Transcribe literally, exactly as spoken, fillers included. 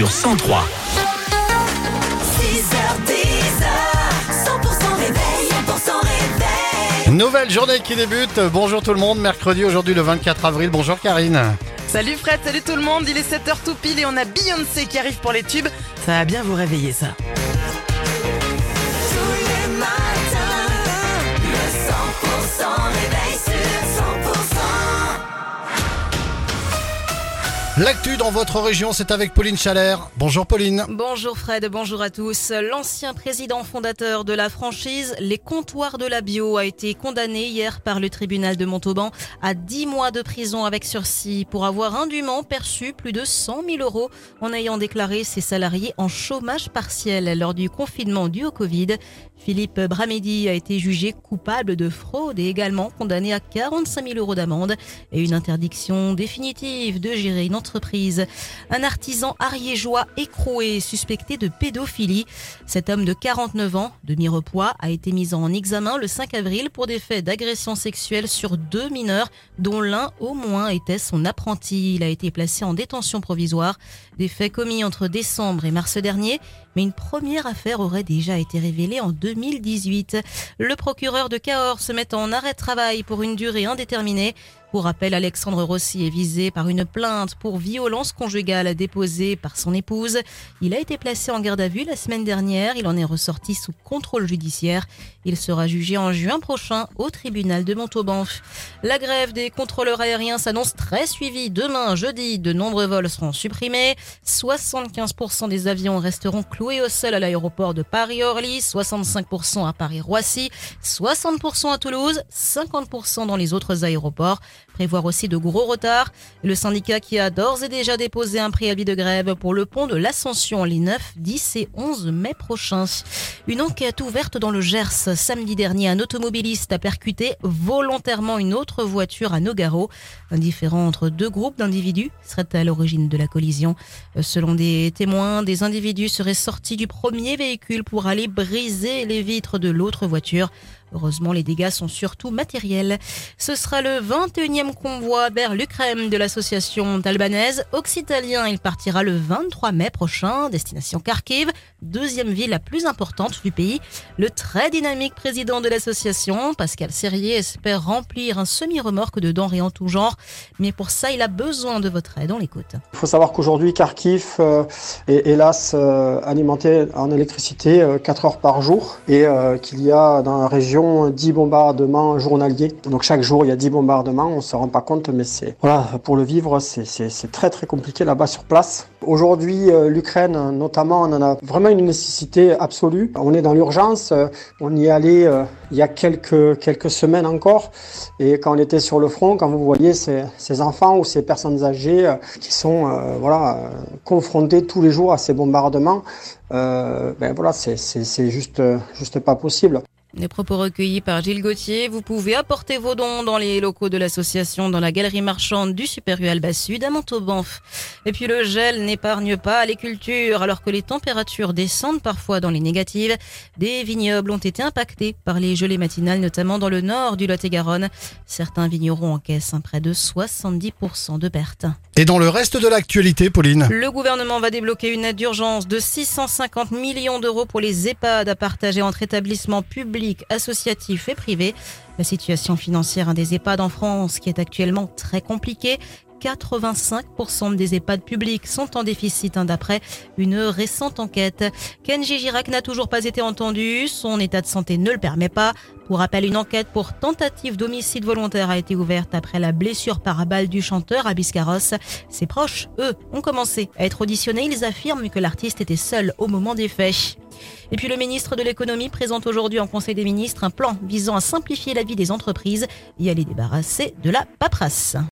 sur cent trois. six heures dix, cent pour cent réveil, cent pour cent réveil. Nouvelle journée qui débute. Bonjour tout le monde. Mercredi, aujourd'hui le vingt-quatre avril. Bonjour Karine. Salut Fred, salut tout le monde, il est sept heures tout pile et on a Beyoncé qui arrive pour les tubes. Ça va bien vous réveiller ça. Tous les matins, le cent pour cent réveil sur cent pour cent. L'actu dans votre région, c'est avec Pauline Chalère. Bonjour Pauline. Bonjour Fred, bonjour à tous. L'ancien président fondateur de la franchise Les Comptoirs de la Bio a été condamné hier par le tribunal de Montauban à dix mois de prison avec sursis pour avoir indûment perçu plus de cent mille euros en ayant déclaré ses salariés en chômage partiel lors du confinement dû au Covid. Philippe Bramédy a été jugé coupable de fraude et également condamné à quarante-cinq mille euros d'amende et une interdiction définitive de gérer une entreprise. Un artisan ariégeois écroué suspecté de pédophilie. Cet homme de quarante-neuf ans, demi-repoids, a été mis en examen le cinq avril pour des faits d'agression sexuelle sur deux mineurs, dont l'un au moins était son apprenti. Il a été placé en détention provisoire. Des faits commis entre décembre et mars dernier, mais une première affaire aurait déjà été révélée en deux mille dix-huit. Le procureur de Cahors se met en arrêt de travail pour une durée indéterminée. Pour rappel, Alexandre Rossi est visé par une plainte pour violence conjugale déposée par son épouse. Il a été placé en garde à vue la semaine dernière. Il en est ressorti sous contrôle judiciaire. Il sera jugé en juin prochain au tribunal de Montauban. La grève des contrôleurs aériens s'annonce très suivie. Demain, jeudi, de nombreux vols seront supprimés. soixante-quinze pour cent des avions resteront cloués au sol à l'aéroport de Paris-Orly, soixante-cinq pour cent à Paris-Roissy, soixante pour cent à Toulouse, cinquante pour cent dans les autres aéroports. Prévoir aussi de gros retards. Le syndicat qui a d'ores et déjà déposé un préavis de grève pour le pont de l'Ascension les neuf, dix et onze mai prochains. Une enquête ouverte dans le Gers. Samedi dernier, un automobiliste a percuté volontairement une autre voiture à Nogaro. Un différend entre deux groupes d'individus serait à l'origine de la collision. Selon des témoins, des individus seraient sortis du premier véhicule pour aller briser les vitres de l'autre voiture. Heureusement, les dégâts sont surtout matériels. Ce sera le vingt et unième convoi vers l'Ukraine de l'association albanaise Occitalien. Il partira le vingt-trois mai prochain, destination Kharkiv, deuxième ville la plus importante du pays. Le très dynamique président de l'association, Pascal Serrier, espère remplir un semi-remorque de denrées en tout genre. Mais pour ça, il a besoin de votre aide. On l'écoute. Il faut savoir qu'aujourd'hui, Kharkiv euh, est hélas euh, alimenté en électricité euh, quatre heures par jour et euh, qu'il y a dans la région dix bombardements journaliers. Donc chaque jour, il y a dix bombardements. On ne se rend pas compte, mais c'est voilà, pour le vivre, c'est, c'est, c'est très très compliqué là-bas sur place. Aujourd'hui, euh, l'Ukraine, notamment, on en a vraiment une nécessité absolue. On est dans l'urgence. Euh, on y est allé euh, il y a quelques, quelques semaines encore. Et quand on était sur le front, quand vous voyez ces, ces enfants ou ces personnes âgées euh, qui sont euh, voilà, euh, confrontés tous les jours à ces bombardements, euh, ben voilà, c'est, c'est, c'est juste, juste pas possible. Les propos recueillis par Gilles Gauthier. Vous pouvez apporter vos dons dans les locaux de l'association dans la galerie marchande du Super U Alba Sud à Montauban. Et puis le gel n'épargne pas les cultures. Alors que les températures descendent parfois dans les négatives, des vignobles ont été impactés par les gelées matinales, notamment dans le nord du Lot-et-Garonne. Certains vignerons encaissent près de soixante-dix pour cent de pertes. Et dans le reste de l'actualité, Pauline? Le gouvernement va débloquer une aide d'urgence de six cent cinquante millions d'euros pour les EHPAD à partager entre établissements publics, associatifs et privés. La situation financière des EHPAD en France qui est actuellement très compliquée. quatre-vingt-cinq pour cent des EHPAD publics sont en déficit, hein, d'après une récente enquête. Kenji Girac n'a toujours pas été entendu. Son état de santé ne le permet pas. Pour rappel, une enquête pour tentative d'homicide volontaire a été ouverte après la blessure par balle du chanteur à Biscarrosse. Ses proches, eux, ont commencé à être auditionnés. Ils affirment que l'artiste était seul au moment des faits. Et puis le ministre de l'économie présente aujourd'hui en Conseil des ministres un plan visant à simplifier la vie des entreprises et à les débarrasser de la paperasse.